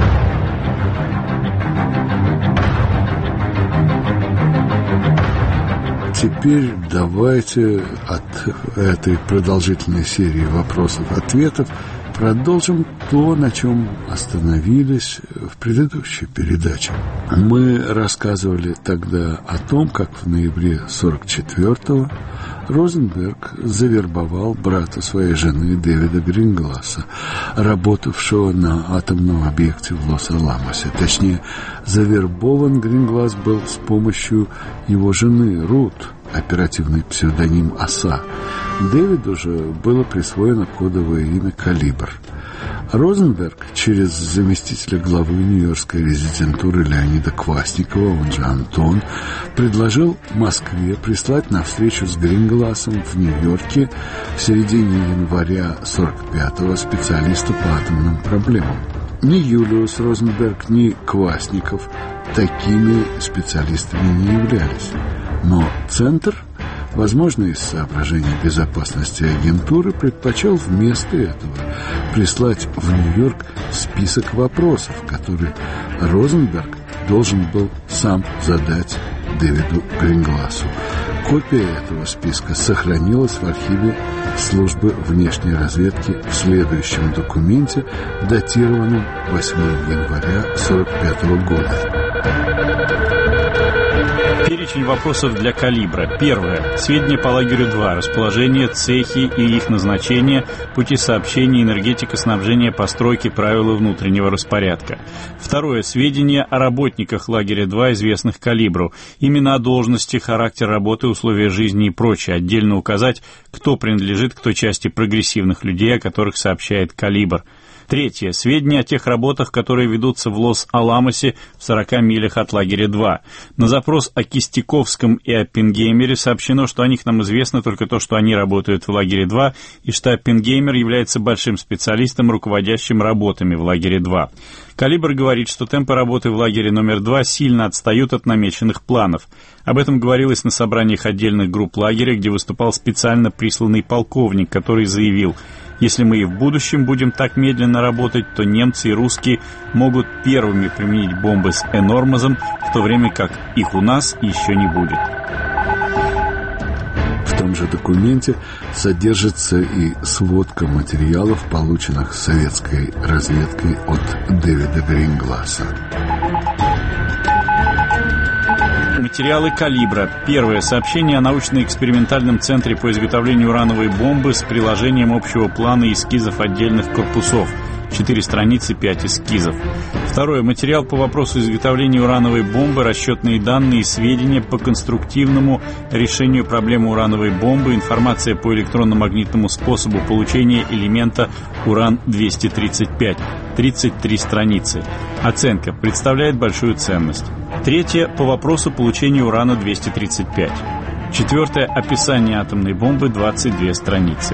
Теперь давайте от этой продолжительной серии вопросов-ответов продолжим то, на чем остановились в предыдущей передаче. Мы рассказывали тогда о том, как в ноябре 1944-го Розенберг завербовал брата своей жены Дэвида Грингласа, работавшего на атомном объекте в Лос-Аламосе. Точнее, завербован Гринглас был с помощью его жены Рут, оперативный псевдоним «Оса». Дэвиду же было присвоено кодовое имя «Калибр». Розенберг через заместителя главы Нью-Йоркской резидентуры Леонида Квасникова, он же Антон, предложил Москве прислать на встречу с Грингласом в Нью-Йорке в середине января 1945-го специалиста по атомным проблемам. Ни Юлиус Розенберг, ни Квасников такими специалистами не являлись. Но Центр, возможно, из соображений безопасности агентуры, предпочел вместо этого прислать в Нью-Йорк список вопросов, которые Розенберг должен был сам задать Дэвиду Грингласу. Копия этого списка сохранилась в архиве службы внешней разведки в следующем документе, датированном 8 января 1945 года. Перечень вопросов для «Калибра». Первое. Сведения по лагерю 2. Расположение, цехи и их назначение, пути сообщения, энергетика, снабжение, постройки, правила внутреннего распорядка. Второе. Сведения о работниках лагеря 2, известных «Калибру». Имена, должности, характер работы, условия жизни и прочее. Отдельно указать, кто принадлежит к той части прогрессивных людей, о которых сообщает «Калибр». Третье. Сведения о тех работах, которые ведутся в Лос-Аламосе в 40 милях от лагеря 2. На запрос о Кистяковском и Оппенгеймере сообщено, что о них нам известно только то, что они работают в лагере 2, и что Оппенгеймер является большим специалистом, руководящим работами в лагере 2. «Калибр» говорит, что темпы работы в лагере номер 2 сильно отстают от намеченных планов. Об этом говорилось на собраниях отдельных групп лагеря, где выступал специально присланный полковник, который заявил: «Если мы и в будущем будем так медленно работать, то немцы и русские могут первыми применить бомбы с энормозом, в то время как их у нас еще не будет». В том же документе содержится и сводка материалов, полученных советской разведкой от Дэвида Грингласа. Материалы «Калибра». Первое. Сообщение о научно-экспериментальном центре по изготовлению урановой бомбы с приложением общего плана и эскизов отдельных корпусов. 4 страницы, 5 эскизов. Второе. Материал по вопросу изготовления урановой бомбы, расчетные данные и сведения по конструктивному решению проблемы урановой бомбы, информация по электронно-магнитному способу получения элемента уран-235. 33 страницы. Оценка. Представляет большую ценность. Третье. По вопросу получения урана-235. Четвертое. Описание атомной бомбы, 22 страницы.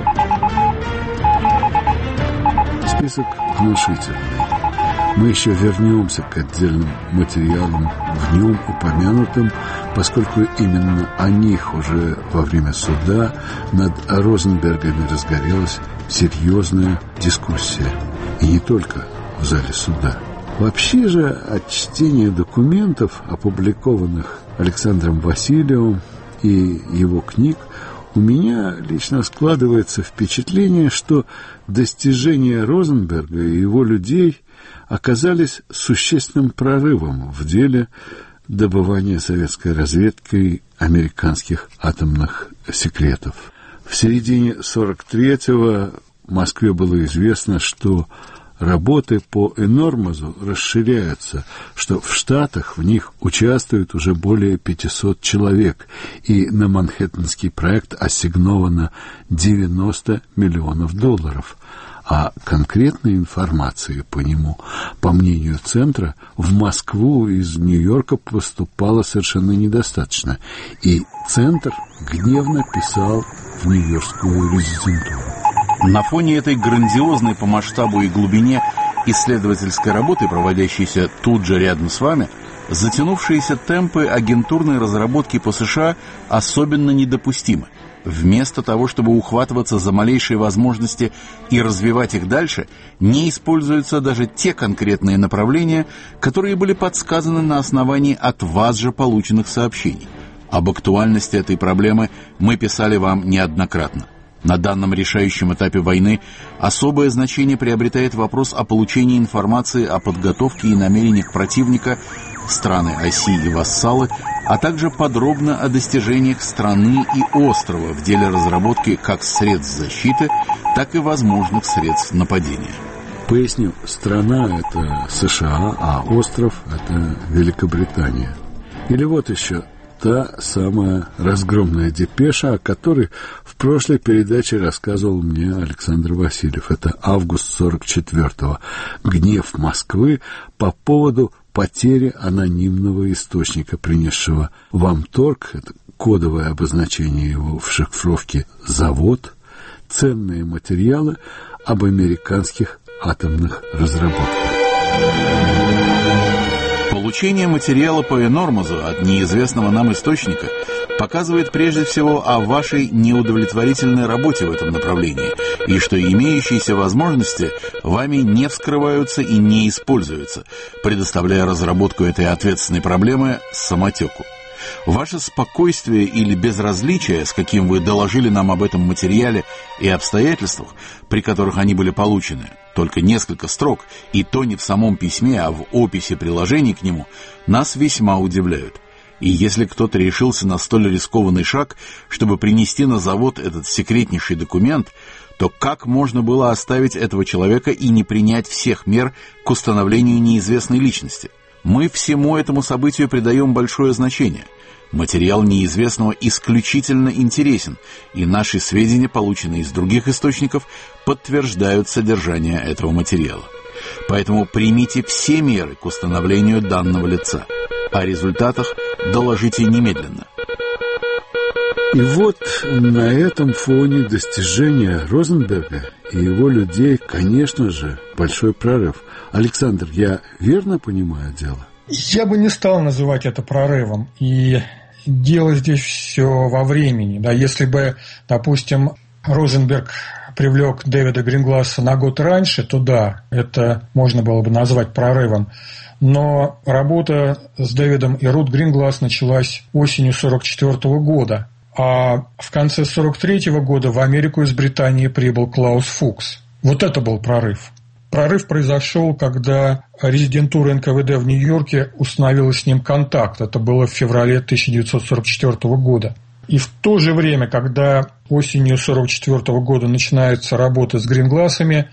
Список внушительный. Мы еще вернемся к отдельным материалам, в нем упомянутым, поскольку именно о них уже во время суда над Розенбергами разгорелась серьезная дискуссия. И не только в зале суда. Вообще же от чтения документов, опубликованных Александром Васильевым и его книг, у меня лично складывается впечатление, что достижения Розенберга и его людей оказались существенным прорывом в деле добывания советской разведкой американских атомных секретов. В середине 43-го в Москве было известно, что работы по Энормозу расширяются, что в Штатах в них участвует уже более 500 человек, и на Манхэттенский проект ассигновано $90 миллионов, а конкретной информации по нему, по мнению Центра, в Москву из Нью-Йорка поступало совершенно недостаточно, и Центр гневно писал в Нью-Йоркскую резидентуру. На фоне этой грандиозной по масштабу и глубине исследовательской работы, проводящейся тут же рядом с вами, затянувшиеся темпы агентурной разработки по США особенно недопустимы. Вместо того, чтобы ухватываться за малейшие возможности и развивать их дальше, не используются даже те конкретные направления, которые были подсказаны на основании от вас же полученных сообщений. Об актуальности этой проблемы мы писали вам неоднократно. На данном решающем этапе войны особое значение приобретает вопрос о получении информации о подготовке и намерениях противника, страны оси и вассалы, а также подробно о достижениях страны и острова в деле разработки как средств защиты, так и возможных средств нападения. Поясню, страна — это США, а остров — это Великобритания. Или вот еще та самая разгромная депеша, о которой в прошлой передаче рассказывал мне Александр Васильев. Это август 44-го. Гнев Москвы по поводу потери анонимного источника, принесшего вам торг, это кодовое обозначение его в шифровке «завод», ценные материалы об американских атомных разработках. Получение материала по Энормозу от неизвестного нам источника показывает прежде всего о вашей неудовлетворительной работе в этом направлении и что имеющиеся возможности вами не вскрываются и не используются, предоставляя разработку этой ответственной проблемы самотеку. Ваше спокойствие или безразличие, с каким вы доложили нам об этом материале и обстоятельствах, при которых они были получены, только несколько строк, и то не в самом письме, а в описи приложений к нему, нас весьма удивляют. И если кто-то решился на столь рискованный шаг, чтобы принести на завод этот секретнейший документ, то как можно было оставить этого человека и не принять всех мер к установлению неизвестной личности? Мы всему этому событию придаем большое значение. Материал неизвестного исключительно интересен, и наши сведения, полученные из других источников, подтверждают содержание этого материала. Поэтому примите все меры к установлению данного лица. О результатах доложите немедленно. И вот на этом фоне достижения Розенберга и его людей, конечно же, большой прорыв. Александр, я верно понимаю дело? Я бы не стал называть это прорывом. И дело здесь все во времени. Да, если бы, допустим, Розенберг привлек Дэвида Грингласа на год раньше, то да, это можно было бы назвать прорывом. Но работа с Дэвидом и Рут Гринглас началась осенью 1944 года. А в конце 1943 года в Америку из Британии прибыл Клаус Фукс. Вот это был прорыв. Прорыв произошел, когда резидентура НКВД в Нью-Йорке установила с ним контакт. Это было в феврале 1944 года. И в то же время, когда осенью 1944 года начинается работа с Грингласами,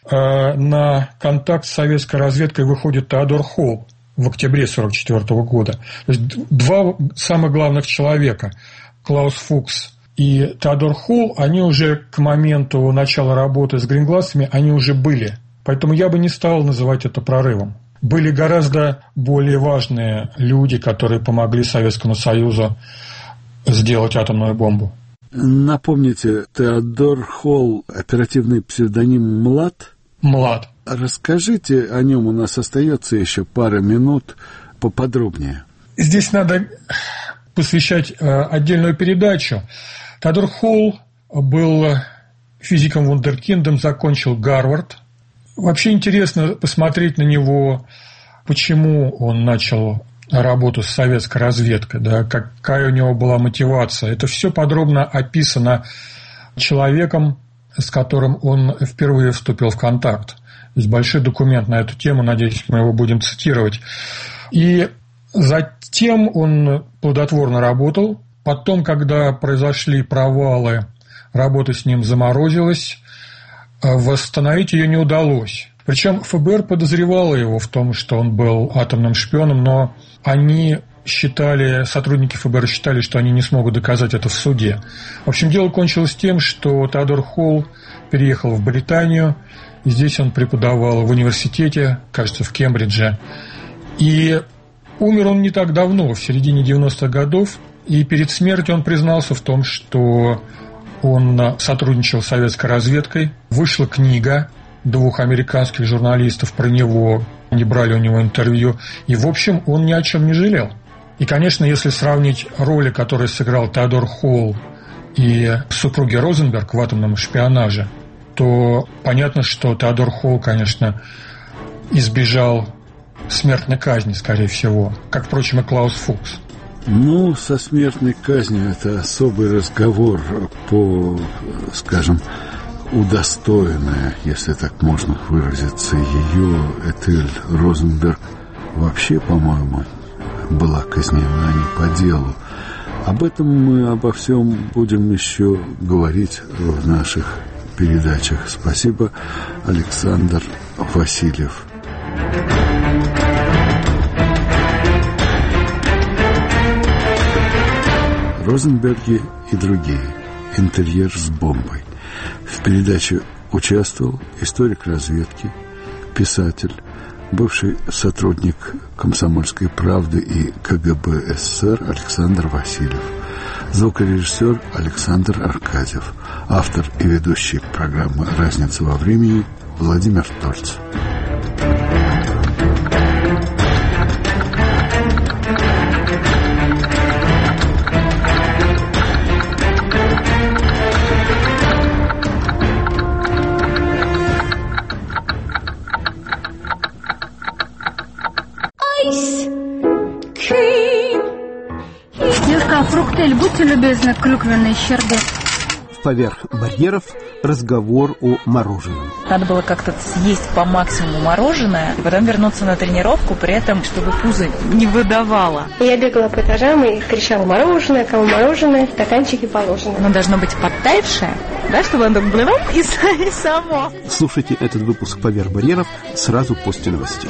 на контакт с советской разведкой выходит Теодор Холл в октябре 1944 года. То есть два самых главных человека, Клаус Фукс и Теодор Холл, они уже к моменту начала работы с Грингласами, они уже были. Поэтому я бы не стал называть это прорывом. Были гораздо более важные люди, которые помогли Советскому Союзу сделать атомную бомбу. Напомните, Теодор Холл, оперативный псевдоним Млад? Млад. Расскажите о нем, у нас остается еще пара минут, поподробнее. Здесь надо посвящать отдельную передачу. Теодор Холл был физиком-вундеркиндом, закончил Гарвард. Вообще интересно посмотреть на него, почему он начал работу с советской разведкой, да, какая у него была мотивация. Это все подробно описано человеком, с которым он впервые вступил в контакт. Есть большой документ на эту тему, надеюсь, мы его будем цитировать. И затем он плодотворно работал. Потом, когда произошли провалы, работа с ним заморозилась, восстановить ее не удалось. Причем ФБР подозревало его в том, что он был атомным шпионом, но сотрудники ФБР считали, что они не смогут доказать это в суде. В общем, дело кончилось тем, что Теодор Холл переехал в Британию, и здесь он преподавал в университете, кажется, в Кембридже. И умер он не так давно, в середине 90-х годов, и перед смертью он признался в том, что он сотрудничал с советской разведкой. Вышла книга 2 американских журналистов про него, они брали у него интервью, и, в общем, он ни о чем не жалел. И, конечно, если сравнить роли, которые сыграл Теодор Холл и супруги Розенберг в атомном шпионаже, то понятно, что Теодор Холл, конечно, избежал смертной казни, скорее всего, как, впрочем, и Клаус Фукс. Ну, со смертной казнью это особый разговор по, скажем, удостоенная, если так можно выразиться, ее Этель Розенберг вообще, по-моему, была казнена не по делу. Об этом мы обо всем будем еще говорить в наших передачах. Спасибо, Александр Васильев. Розенберги и другие. Интерьер с бомбой. В передаче участвовал историк разведки, писатель, бывший сотрудник «Комсомольской правды» и КГБ СССР Александр Васильев, звукорежиссер Александр Аркадьев, автор и ведущий программы «Разница во времени» Владимир Тольц. Фруктель, будьте любезны, клюквенный щербет. Поверх барьеров разговор о мороженом. Надо было как-то съесть по максимуму мороженое, и потом вернуться на тренировку, при этом, чтобы пузо не выдавало. Я бегала по этажам и кричала: мороженое, кому мороженое, стаканчики положены. Оно должно быть подтаявшее, да, чтобы оно было и само. Слушайте этот выпуск «Поверх барьеров» сразу после новостей.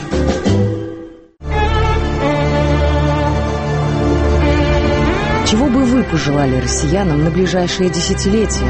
Чего бы вы пожелали россиянам на ближайшие десятилетия?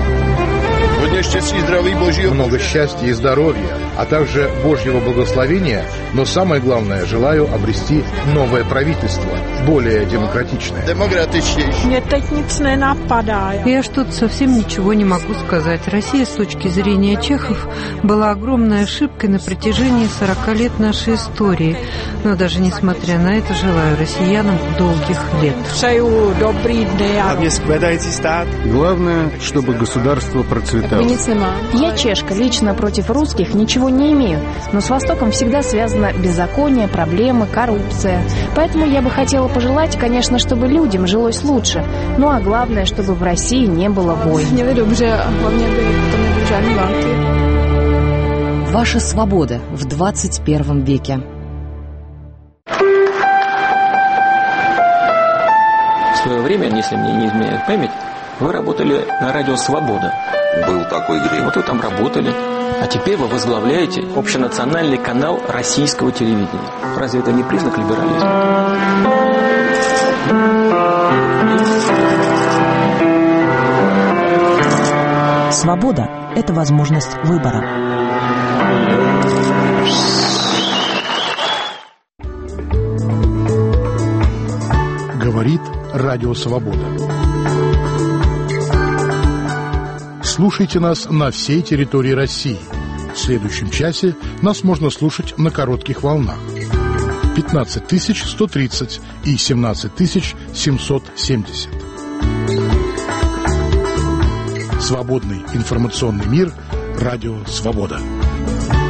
Много счастья и здоровья, а также Божьего благословения, но самое главное, желаю обрести новое правительство, более демократичное. Мне так nic nenapadá. Я что-то совсем ничего не могу сказать. Россия, с точки зрения чехов, была огромной ошибкой на протяжении 40 лет нашей истории. Но даже несмотря на это, желаю россиянам долгих лет. Главное, чтобы государство процветало. Я чешка, лично против русских ничего не имею, но с Востоком всегда связано беззаконие, проблемы, коррупция. Поэтому я бы хотела пожелать, конечно, чтобы людям жилось лучше, ну а главное, чтобы в России не было войн. Ваша свобода в 21 веке. В свое время, если мне не изменяет память, вы работали на радио «Свобода». Был такой грех. Вот вы там работали. А теперь вы возглавляете общенациональный канал российского телевидения. Разве это не признак либерализма? Свобода – это возможность выбора. Говорит Радио Свобода. Слушайте нас на всей территории России. В следующем часе нас можно слушать на коротких волнах. 15 130 и 17 770. Свободный информационный мир. Радио «Свобода».